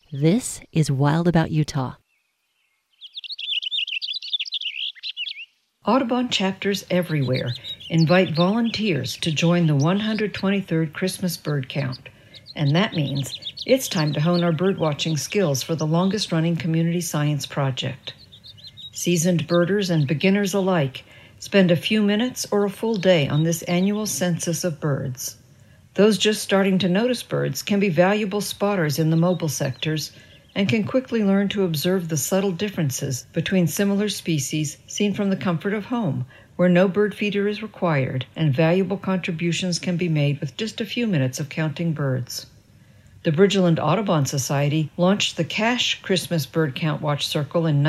This is Wild About Utah. Audubon chapters everywhere invite volunteers to join the 123rd Christmas bird count, and that means it's time to hone our birdwatching skills for the longest-running community science project. Seasoned birders and beginners alike spend a few minutes or a full day on this annual census of birds. Those just starting to notice birds can be valuable spotters in the mobile sectors and can quickly learn to observe the subtle differences between similar species seen from the comfort of home, where no bird feeder is required and valuable contributions can be made with just a few minutes of counting birds. The Bridgeland Audubon Society launched the Cache Christmas Bird Count Watch Circle in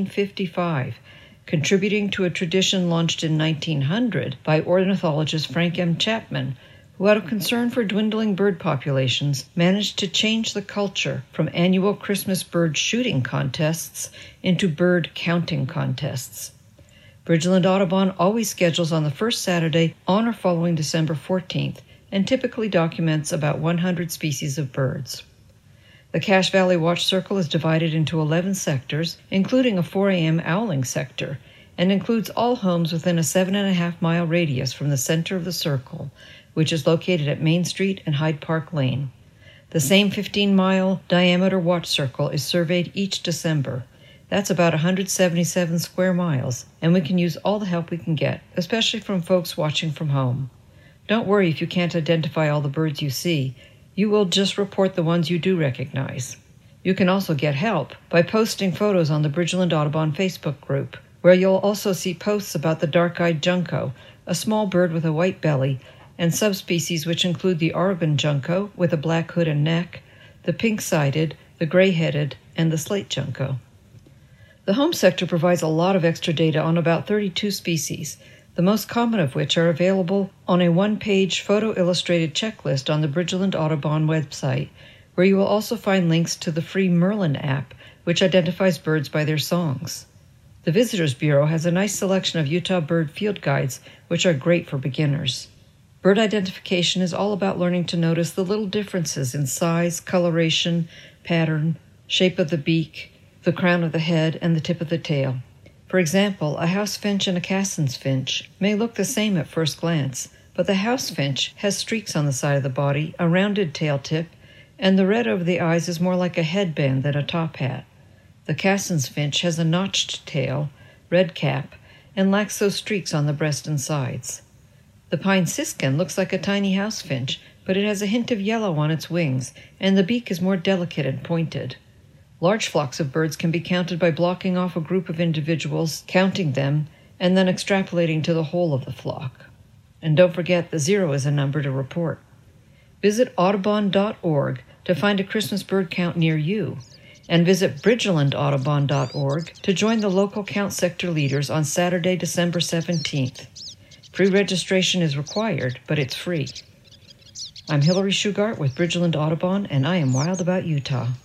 1955, contributing to a tradition launched in 1900 by ornithologist Frank M. Chapman, who out of concern for dwindling bird populations managed to change the culture from annual Christmas bird shooting contests into bird counting contests. Bridgeland Audubon always schedules on the first Saturday on or following December 14th and typically documents about 100 species of birds. The Cache Valley Watch Circle is divided into 11 sectors, including a 4 a.m. owling sector, and includes all homes within a 7.5-mile radius from the center of the circle, which is located at Main Street and Hyde Park Lane. The same 15-mile diameter watch circle is surveyed each December. That's about 177 square miles, and we can use all the help we can get, especially from folks watching from home. Don't worry if you can't identify all the birds you see. You will just report the ones you do recognize. You can also get help by posting photos on the Bridgeland Audubon Facebook group, where you'll also see posts about the dark-eyed junco, a small bird with a white belly, and subspecies which include the Oregon junco with a black hood and neck, the pink-sided, the gray-headed, and the slate junco. The home sector provides a lot of extra data on about 32 species, the most common of which are available on a one-page photo-illustrated checklist on the Bridgeland Audubon website, where you will also find links to the free Merlin app, which identifies birds by their songs. The Visitors Bureau has a nice selection of Utah bird field guides, which are great for beginners. Bird identification is all about learning to notice the little differences in size, coloration, pattern, shape of the beak, the crown of the head, and the tip of the tail. For example, a house finch and a Cassin's finch may look the same at first glance, but the house finch has streaks on the side of the body, a rounded tail tip, and the red over the eyes is more like a headband than a top hat. The Cassin's finch has a notched tail, red cap, and lacks those streaks on the breast and sides. The pine siskin looks like a tiny house finch, but it has a hint of yellow on its wings, and the beak is more delicate and pointed. Large flocks of birds can be counted by blocking off a group of individuals, counting them, and then extrapolating to the whole of the flock. And don't forget, the 0 is a number to report. Visit audubon.org to find a Christmas bird count near you, and visit bridgelandaudubon.org to join the local count sector leaders on Saturday, December 17th. Pre-registration is required, but it's free. I'm Hillary Shugart with Bridgeland Audubon, and I am wild about Utah.